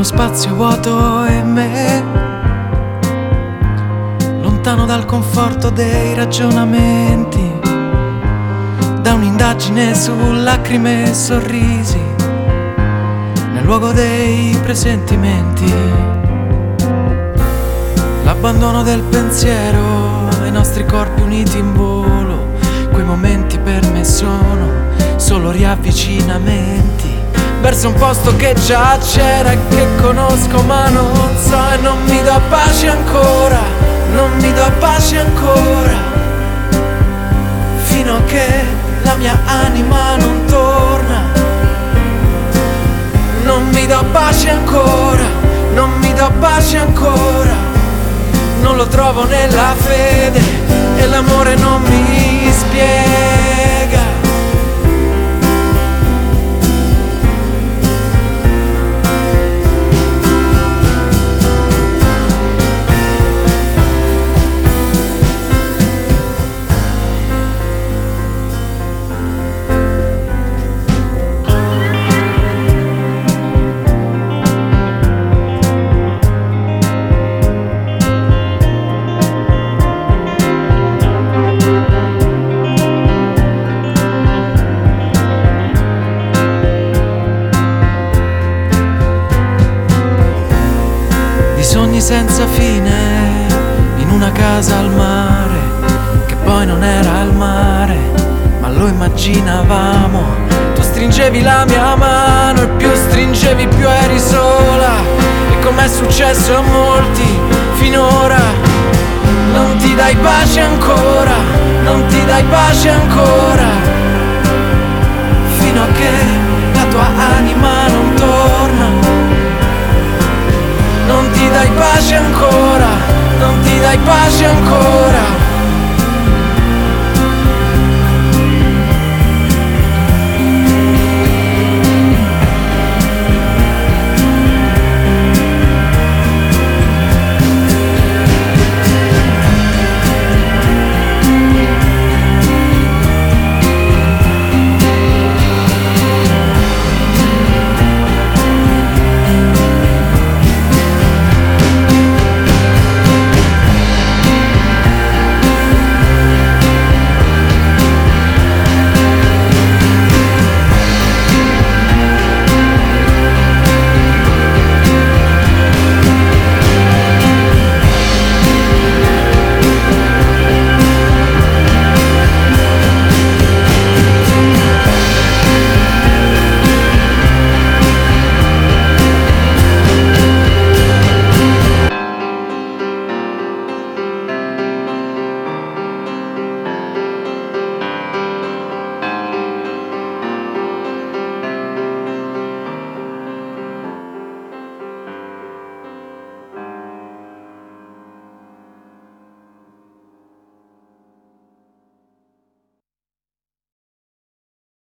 spazio vuoto e me, lontano dal conforto dei ragionamenti, da un'indagine su lacrime e sorrisi, nel luogo dei presentimenti. L'abbandono del pensiero ai nostri corpi uniti in volo, quei momenti per me sono solo riavvicinamenti verso un posto che già c'era e che conosco ma non so, e non mi do pace ancora, non mi do pace ancora, fino a che la mia anima non torna. Non mi do pace ancora, non mi do pace ancora, non lo trovo nella fede e l'amore non mi spiega. Sogni senza fine in una casa al mare, che poi non era al mare, ma lo immaginavamo. Tu stringevi la mia mano e più stringevi più eri sola, e com'è successo a molti finora. Non ti dai pace ancora, non ti dai pace ancora,